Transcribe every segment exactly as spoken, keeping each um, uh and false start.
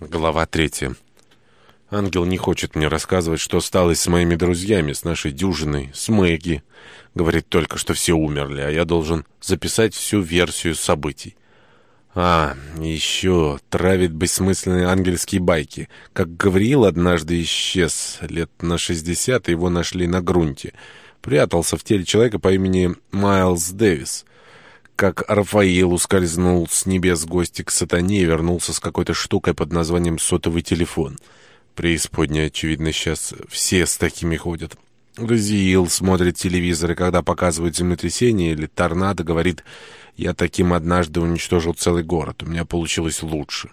Глава третья. Ангел не хочет мне рассказывать, что стало с моими друзьями, с нашей дюжиной, с Мэгги. Говорит только, что все умерли, а я должен записать всю версию событий. А, еще травит бессмысленные ангельские байки. Как Гавриил однажды исчез, лет на шестьдесят, его нашли на грунте. Прятался в теле человека по имени Майлз Дэвис. Как Рафаил ускользнул с небес в гости к сатане и вернулся с какой-то штукой под названием сотовый телефон. Преисподняя, очевидно, сейчас все с такими ходят. Разиил смотрит телевизор, и когда показывают землетрясение или торнадо, говорит: «Я таким однажды уничтожил целый город, у меня получилось лучше».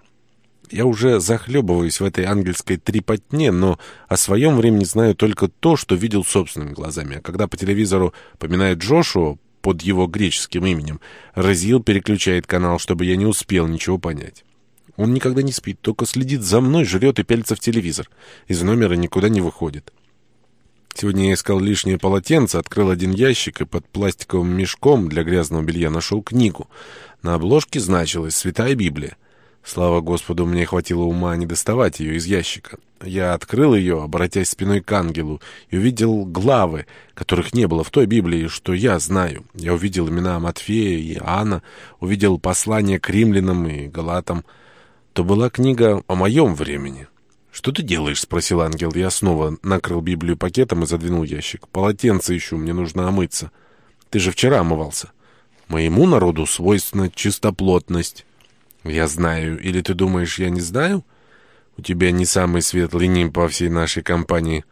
Я уже захлебываюсь в этой ангельской трепотне, но о своем времени знаю только то, что видел собственными глазами. А когда по телевизору поминают Джошуа под его греческим именем, Разиил переключает канал, чтобы я не успел ничего понять. Он никогда не спит, только следит за мной, жрет и пялится в телевизор. Из номера никуда не выходит. Сегодня я искал лишнее полотенце, открыл один ящик и под пластиковым мешком для грязного белья нашел книгу. На обложке значилось «Святая Библия». Слава Господу, мне хватило ума не доставать ее из ящика. Я открыл ее, обратясь спиной к ангелу, и увидел главы, которых не было в той Библии, что я знаю. Я увидел имена Матфея и Иоанна, увидел послания к римлянам и галатам. То была книга о моем времени. «Что ты делаешь?» — спросил ангел. Я снова накрыл Библию пакетом и задвинул ящик. «Полотенце ищу, мне нужно омыться». «Ты же вчера омывался». «Моему народу свойственна чистоплотность». «Я знаю. Или ты думаешь, я не знаю? У тебя не самый светлый нимб по всей нашей компании.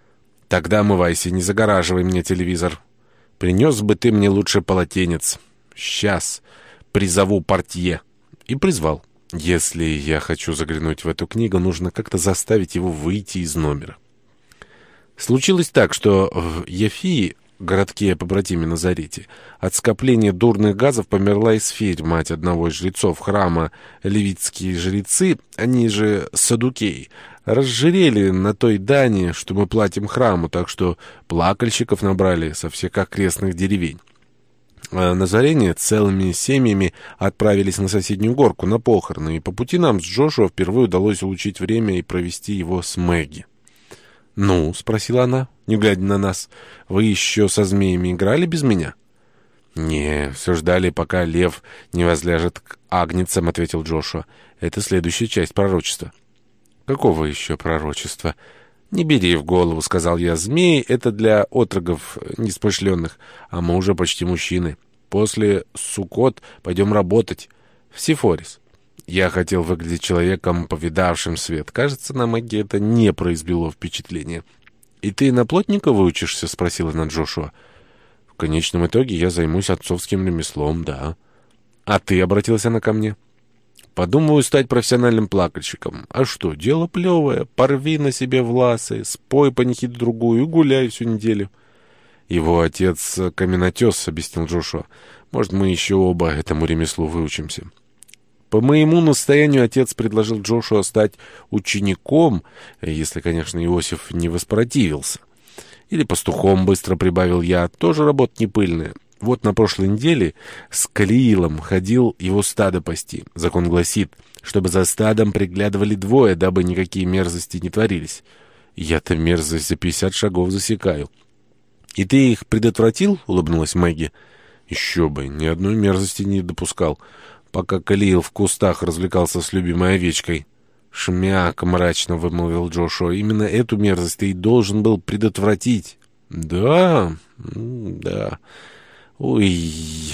Тогда омывайся, не загораживай мне телевизор. Принес бы ты мне лучше полотенец. Сейчас призову портье». И призвал. Если я хочу заглянуть в эту книгу, нужно как-то заставить его выйти из номера. Случилось так, что в Яфии, городке побратиме Назарете, от скопления дурных газов померла Исфирь, мать одного из жрецов храма. Левитские жрецы, они же саддукеи, разжирели на той дани, что мы платим храму, так что плакальщиков набрали со всех окрестных деревень. А назарене целыми семьями отправились на соседнюю горку, на похороны, и по пути нам с Джошуа впервые удалось улучшить время и провести его с Мэгги. «Ну?» — спросила она, не глядя на нас. «Вы еще со змеями играли без меня?» «Не, все ждали, пока лев не возляжет к агнцам», — ответил Джошуа. «Это следующая часть пророчества». «Какого еще пророчества?» «Не бери в голову», — сказал я. «Змеи — это для отроков неспошленных, а мы уже почти мужчины. После Суккот пойдем работать в Сифорис». Я хотел выглядеть человеком, повидавшим свет. Кажется, на Мэгги это не произвело впечатления. «И ты на плотника выучишься?» — спросила она Джошуа. «В конечном итоге я займусь отцовским ремеслом, да». «А ты?» — обратилась она ко мне. «Подумаю стать профессиональным плакальщиком. А что, дело плевое. Порви на себе власы, спой панихиду другую и гуляй всю неделю». «Его отец каменотес», — объяснил Джошуа. «Может, мы еще оба этому ремеслу выучимся». По моему настоянию отец предложил Джошуа стать учеником, если, конечно, Иосиф не воспротивился. Или пастухом, быстро прибавил я, тоже работа не пыльная. Вот на прошлой неделе с Калиилом ходил его стадо пасти. Закон гласит, чтобы за стадом приглядывали двое, дабы никакие мерзости не творились. Я-то мерзость за пятьдесят шагов засекаю. «И ты их предотвратил?» — улыбнулась Мэгги. «Еще бы, ни одной мерзости не допускал, пока Калиил в кустах развлекался с любимой овечкой». «Шмяк!» — мрачно вымолвил Джошуа. «Именно эту мерзость ты и должен был предотвратить». «Да, да. Ой,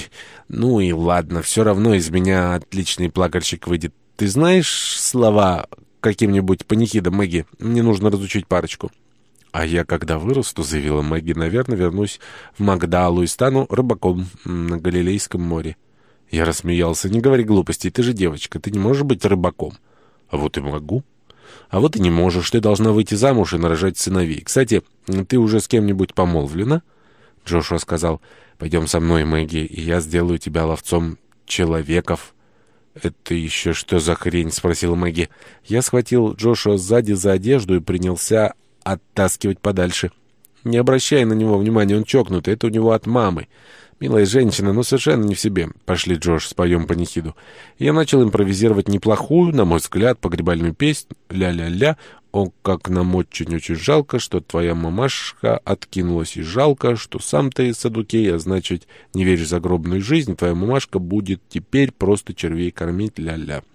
ну и ладно, все равно из меня отличный плакальщик выйдет. Ты знаешь слова каким-нибудь панихидам, Мэгги? Мне нужно разучить парочку». «А я, когда вырасту, — заявила Мэгги, — наверное, вернусь в Магдалу и стану рыбаком на Галилейском море». Я рассмеялся. «Не говори глупостей, ты же девочка, ты не можешь быть рыбаком». «А вот и могу». «А вот и не можешь, ты должна выйти замуж и нарожать сыновей. Кстати, ты уже с кем-нибудь помолвлена?» Джошуа сказал: «Пойдем со мной, Мэгги, и я сделаю тебя ловцом человеков». «Это еще что за хрень?» — спросила Мэгги. Я схватил Джошуа сзади за одежду и принялся оттаскивать подальше. Не обращай на него внимания, он чокнутый, это у него от мамы. Милая женщина, но совершенно не в себе. Пошли, Джош, споем панихиду. И я начал импровизировать неплохую, на мой взгляд, погребальную песнь. Ля-ля-ля. О, как нам очень-очень жалко, что твоя мамашка откинулась, и жалко, что сам ты садукей, а значит, не веришь в загробную жизнь. Твоя мамашка будет теперь просто червей кормить. Ля-ля.